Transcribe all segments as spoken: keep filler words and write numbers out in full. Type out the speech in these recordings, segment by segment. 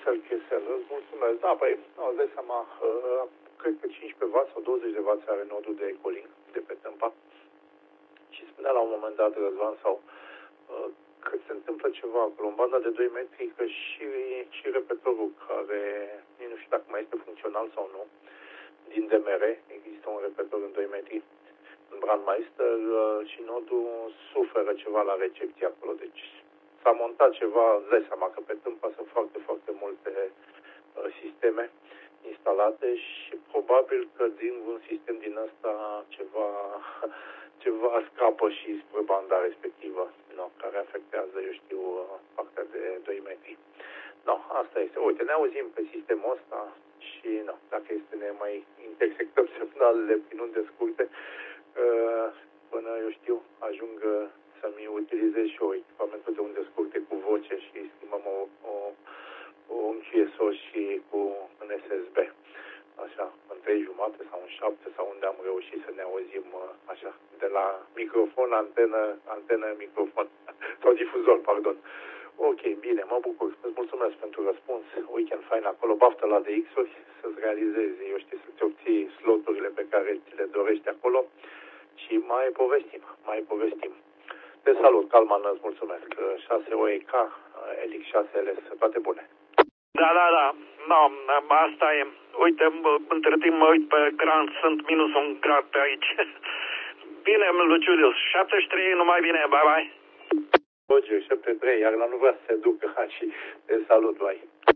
Chesel, Chesel, îți mulțumesc. Da, păi, nu, îți dai seama, uh, cred că cincisprezece watt sau douăzeci de watt are nodul de ecoling de pe Tâmpa. Și spunea la un moment dat Răzvan sau uh, că se întâmplă ceva acolo, în banda de doi metri, că și, și repetorul care, nu știu dacă mai este funcțional sau nu, din D M R, există un repetor în doi metri, în Brandmeister, uh, și nodul suferă ceva la recepție acolo. Deci s-a montat ceva, îți dai seama că pe Tâmpa sunt foarte, foarte multe uh, sisteme instalate și probabil că din un sistem din ăsta ceva, ceva scapă și spre banda respectivă, no, care afectează, eu știu, partea de doi metri. No, asta este. Uite, ne auzim pe sistemul ăsta și no, dacă este ne mai intersectăm semnalele prin unde scurte, până, eu știu, ajung să-mi utilizez și eu echipamentul de unde scurte cu voce și schimbăm o, o, un Q S O și cu un S S B. Așa, în trei jumate sau în șapte sau unde am reușit să ne auzim așa, de la microfon, antenă, antenă, microfon, sau difuzor, pardon. Ok, bine, mă bucur. Îți mulțumesc pentru răspuns. Weekend fain acolo, baftă la D X-uri, să-ți realizezi, eu știu, să-ți obții sloturile pe care ți le dorești acolo și mai povestim, mai povestim. Te salut, Calman, îți mulțumesc. șase O E K, L X șase L S, toate bune. Da, da, da. No, asta e. Uite, între timp mă uit pe gran, sunt minus un grad pe aici. Bine, Luciulius, șaptezeci și trei, numai bine, bye, bye. Roger, șaptezeci și trei, iar la nu vrea să se ducă și te salut, bye.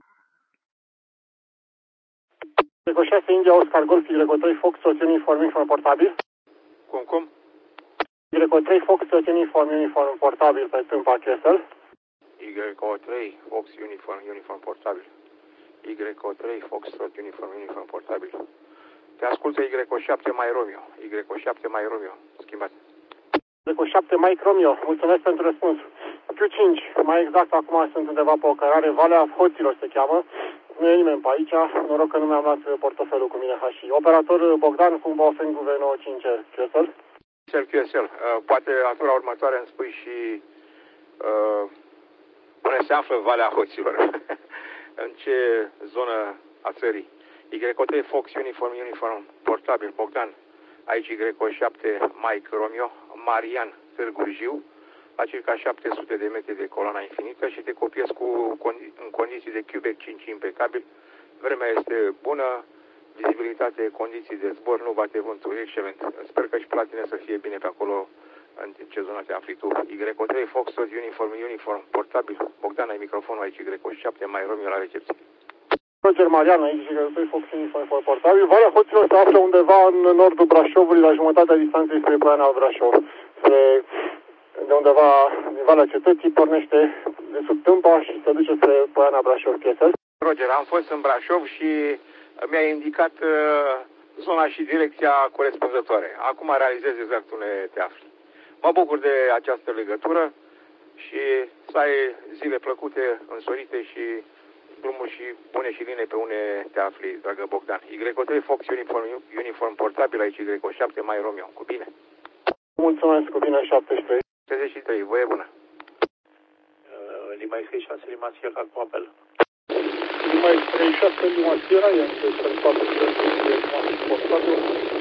Eco șase India Oscar Golf Y trei Fox Uniform Uniform portabil. Cum, cum? Y trei Fox Uniform Uniform portabil pe Tâmpa Chesel. Y trei Fox Uniform Uniform portabil. Y trei Fox Uniform Uniform portabil. Te ascultă Y șapte mai Romeo. Y șapte mai Romeo. Schimbat. Y șapte mai Romeo. Mulțumesc pentru răspuns. Q cinci. Mai exact, acum sunt undeva pe o cărare. Valea Hoților se cheamă. Nu e nimeni pe aici. Noroc că nu mi-am luat portofelul cu mine. Hași. Operator Bogdan cu Baofeng V nouăzeci și cinci Q S L. Q S L. Uh, poate atura următoare îmi spui și uh, unde se află Valea Hoților. În ce zonă a țării? Y trei Fox Uniform Uniform portabil Bogdan. Aici Y șapte Mike Romeo, Marian Târgu Jiu, la circa șapte sute de metri de coloana infinită și te copiez cu condi în condiții de Quebec cinci impecabil. Vremea este bună, vizibilitate, condiții de zbor, nu bate vântul, excelent. Sper că și platine să fie bine pe acolo în ce zonă te afli tu. Y trei Fox Uniform Uniform portabil. Bogdan, ai microfonul aici, Y șapte mai Romeo la recepție. Roger Marian, aici Y trei Fox Uniform portabil. Valea Hoților se află undeva în nordul Brașovului, la jumătatea distanței spre Poiana Brașov. Spre de undeva din Valea Cetății, pornește de sub Tâmpa și se duce spre Poiana Brașov. Chesel. Roger, am fost în Brașov și mi-a indicat uh, zona și direcția corespunzătoare. Acum realizez exact unde te afli. Mă bucur de această legătură și să ai zile plăcute, însorite și drumuri și bune și line pe unde te afli, dragă Bogdan. Y trei Fox Uniform, Uniform portabil, aici Y șapte mai Romeo. Cu bine. Mulțumesc, cu bine, șaptezeci și trei. șaptezeci și trei, voie bună. Uh, Lima X șase, Lima Sierra cu apel. Lima X șase, Lima Sierra, e în trei patru portabil.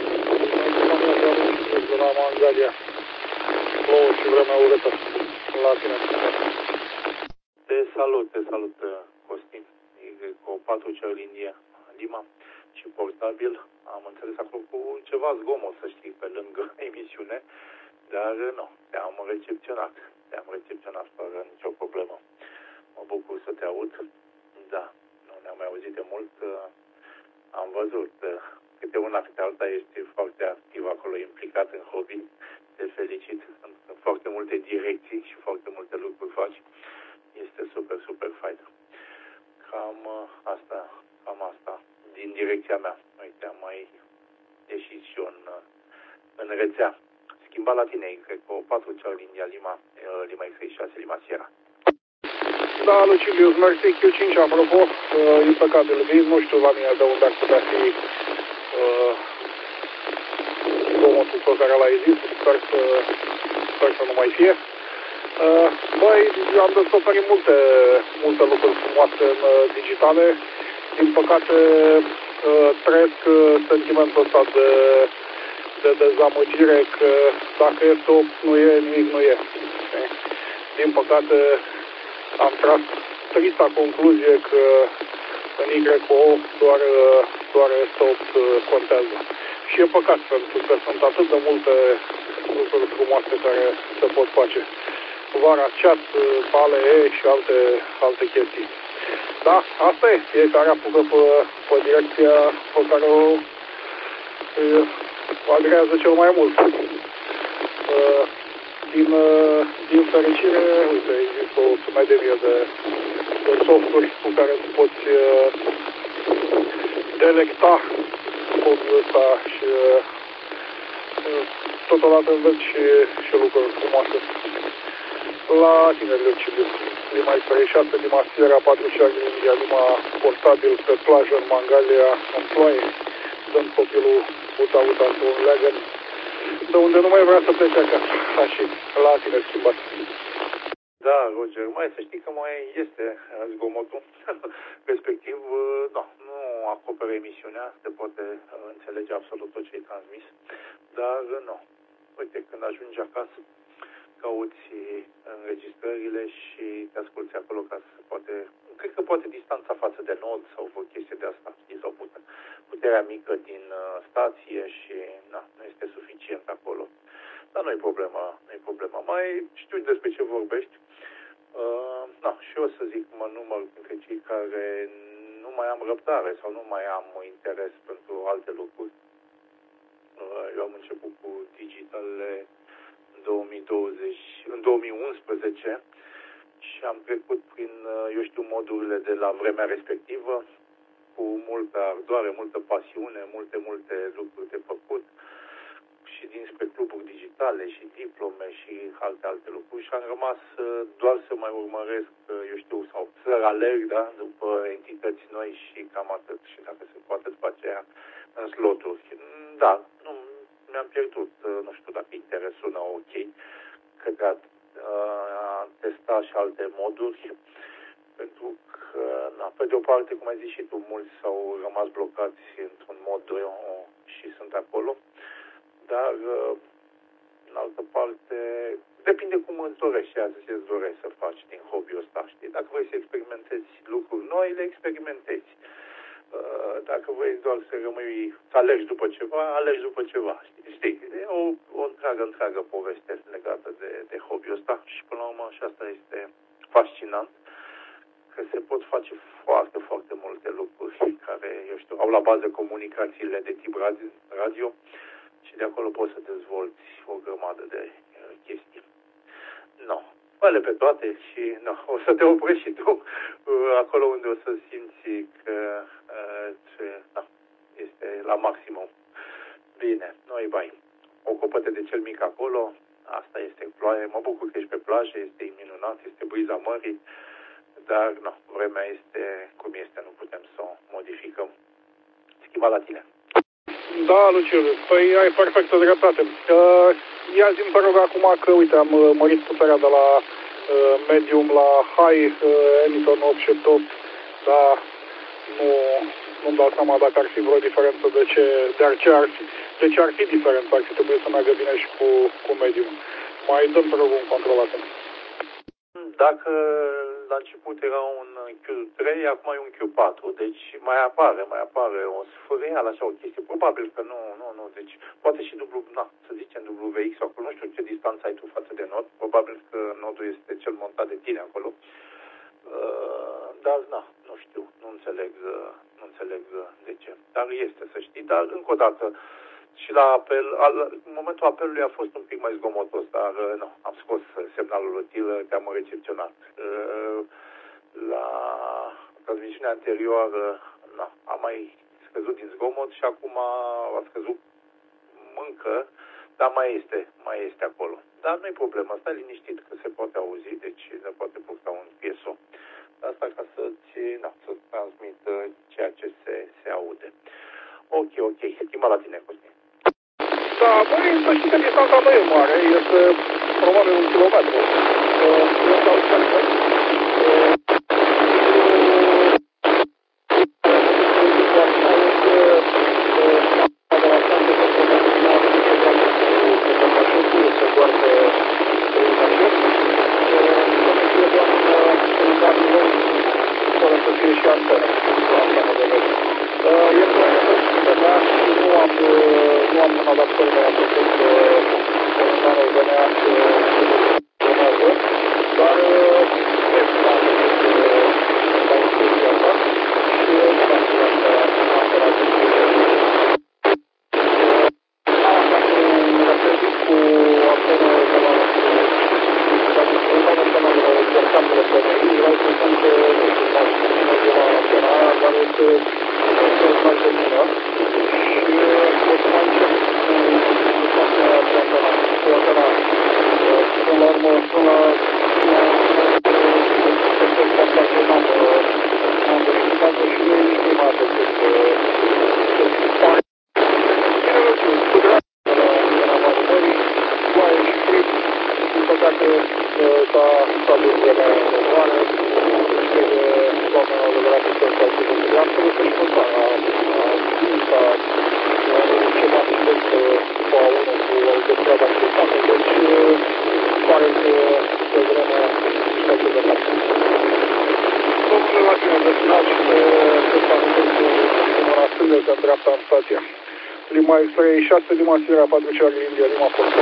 De la Mangalia. Plouă și vremea urâtă la tine. Te salut, te salut, Costin. E cu patru Charlie India Lima și portabil. Am înțeles acolo cu ceva zgomot, să știi, pe lângă emisiune, dar nu, te-am recepționat. Te-am recepționat fără nicio problemă. Mă bucur să te aud. Da, nu ne-am mai auzit de mult. Am văzut câte una, câte alta, ești foarte activ acolo, implicat în hobby. Te felicit. Sunt foarte multe direcții și foarte multe lucruri faci. Este super, super fain. Cam asta, cam asta. Din direcția mea. Uite, am mai ieșit și eu în, în rețea. Schimba la tine, cred că o patru Charlie India Lima, Lima X șase, Lima Sierra. Da, Lucilius, mersi Q cinci, apropo, uh, impecabil vis, nu știu la mine de unde ar putea fi uh, zgomotul pe care l-ai zis, sper să, sper să nu mai fie. Uh, băi, eu am descoperit multe, multe lucruri frumoase în uh, digitale. Din păcate, uh, trăiesc uh, sentimentul ăsta de, de dezamăgire că dacă este opt, nu e, nimic nu e. Din păcate, am tras trista concluzie că în Y O doar, doar este opt contează. Și e păcat, pentru că sunt atât de multe lucruri frumoase care se pot face. Vara, chat, bale, E și alte, alte chestii. Da, asta e. Fiecare apucă pe, pe direcția pe care o, o agrează cel mai mult. Din, din fericire, uite, există o sumedenie de, de softuri cu care îți poți uh, delecta hobby-ul ăsta și uh, totodată înveți și, și lucruri frumoase. La tine, Leocidiu, Lima trei șase, Lima Sierra patru șase, India, Lima portabil pe plajă în Mangalia, în ploaie, dând copilul uta-uta să un leagă de unde nu mai vrea să plece acasă. Așa, la tine schimbat. Da, Roger, mai să știi că mai este zgomotul. Respectiv, da, nu acoperă emisiunea, se poate înțelege absolut tot ce ai transmis, dar nu. Uite, când ajungi acasă, cauți înregistrările și te asculti acolo ca să poate, cred că poate distanța față de nod sau o chestie de asta, știi, sau puterea mică din stație și na, nu este suficient acolo. Dar nu e problema, nu e problema. Mai știu despre ce vorbești. Uh, na, și eu să zic, mă număr între cei care nu mai am răbdare sau nu mai am interes pentru alte lucruri. Uh, eu am început cu digitalele în două mii douăzeci, în două mii unsprezece și am trecut prin, eu știu, modurile de la vremea respectivă cu multă ardoare, multă pasiune, multe, multe lucruri de făcut și dinspre cluburi digitale și diplome și alte, alte lucruri și am rămas doar să mai urmăresc, eu știu, sau să alerg, da, după entități noi și cam atât și dacă se poate după aceea în sloturi. Da, nu, mi-am pierdut, nu știu dacă interesul nu ok, cred că a testa și alte moduri, pentru că, na, pe de o parte, cum ai zis și tu, mulți s-au rămas blocați într-un mod și sunt acolo, dar, în altă parte, depinde cum îți dorești și azi îți dorești să faci din hobby-ul ăsta, știi? Dacă vrei să experimentezi lucruri noi, le experimentezi. Dacă vrei doar să rămâi, să alergi după ceva, alergi după ceva, știi? știi? E o, o întreagă, întreagă poveste legată de, de hobby-ul ăsta și, până la urmă, și asta este fascinant, că se pot face foarte, foarte multe lucruri care, eu știu, au la bază comunicațiile de tip radio, radio și de acolo poți să dezvolți o grămadă de uh, chestii. No. Vale pe toate și no, o să te oprești și tu uh, acolo unde o să simți că uh, ce, no, este la maximum. Bine, nu-i bai. Ocupă-te de cel mic acolo, asta este ploaie, mă bucur că ești pe plajă, este minunat, este briza mării, dar no, vremea este cum este, nu putem să o modificăm. Schimba la tine. Da, Luciu, păi ai perfectă dreptate. Uh, ia zi-mi, te rog, acum că, uite, am uh, mărit puterea de la uh, medium la high, uh, emitor opt șapte opt, dar nu, nu-mi dau seama dacă ar fi vreo diferență de ce, de ce ar fi, de ce ar fi diferență, ar fi trebuit să meargă bine și cu, cu medium. Mai dăm, te rog, un control acum. Dacă la început era un Q trei, acum e un Q patru, deci mai apare, mai apare o sfârâială, așa o chestie, probabil că nu, nu, nu, deci poate și W, na, să zicem W X acolo, nu știu ce distanță ai tu față de nod, probabil că nodul este cel montat de tine acolo, uh, dar, na, nu știu, nu înțeleg, nu înțeleg de ce, dar este, să știi, dar încă o dată, și la apel, al, în momentul apelului a fost un pic mai zgomotos, dar nu, am scos semnalul util, te-am recepționat. La transmisiunea anterioară na, am mai scăzut din zgomot și acum a scăzut încă, dar mai este, mai este acolo. Dar nu-i problemă, stai liniștit că se poate auzi, deci se poate purta un P S O. Asta ca să-ți, na, să-ți transmită ceea ce se, se aude. Ok, ok, schimba la tine, Cosmin. Da, băi, să știi că distanța nu e mare, este probabil un kilometru. Lima X-ray șase, Lima Sierra patru Charlie India, Lima Foxtrot.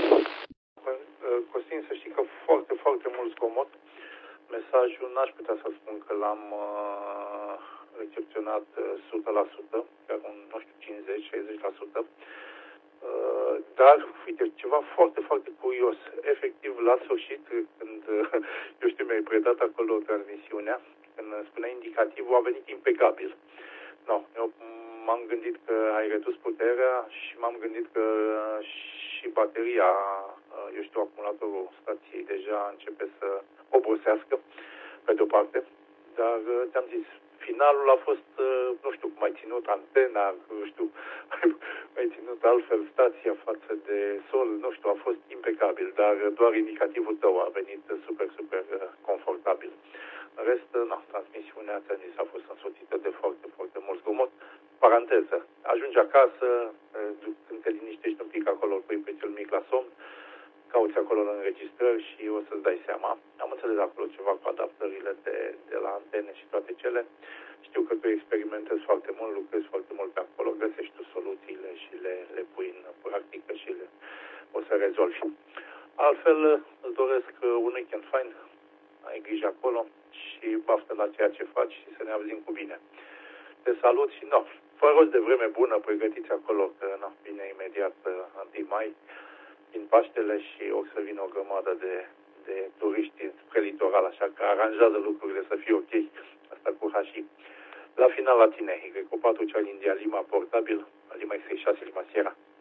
Costin, să știi că foarte, foarte mult zgomot. Mesajul n-aș putea să spun că l-am uh, recepționat o sută la sută, chiar un, nu știu, cincizeci șaizeci la sută. Uh, dar, uite, ceva foarte, foarte curios. Efectiv, la sfârșit, când, uh, eu știu, mi-ai predat acolo transmisiunea, când spunea indicativul, a venit impecabil. No, eu m-am gândit că ai redus puterea și m-am gândit că și bateria, eu știu, acumulatorul stației deja începe să obosească, pe de-o parte, dar ți-am zis, finalul a fost, nu știu, cum ai ținut antena, nu știu, ai ținut altfel stația față de sol, nu știu, a fost impecabil, dar doar indicativul tău a venit super, super confortabil. În rest, na, transmisiunea, ți-am zis, a fost însoțită de foarte, foarte mult zgomot. Paranteză, ajungi acasă, când te liniștești un pic acolo, îl pui pe cel mic la somn, cauți acolo în înregistrări și o să-ți dai seama. Am înțeles acolo ceva cu adaptările de, de la antene și toate cele. Știu că tu experimentezi foarte mult, lucrezi foarte mult pe acolo, găsești tu soluțiile și le, le pui în practică și le, o să rezolvi. Altfel, îți doresc un weekend fain, ai grijă acolo și baftă la ceea ce faci și să ne auzim cu bine. Te salut și, no, fă rost de vreme bună, pregătiți acolo, că, no, vine imediat întâi mai, din Paștele și o să vină o grămadă de, de turiști spre litoral, așa că aranjează lucrurile să fie ok, asta cu Hashi. La final la tine, Y patru Charlie India, Lima portabil, Lima X șase, Lima Sierra.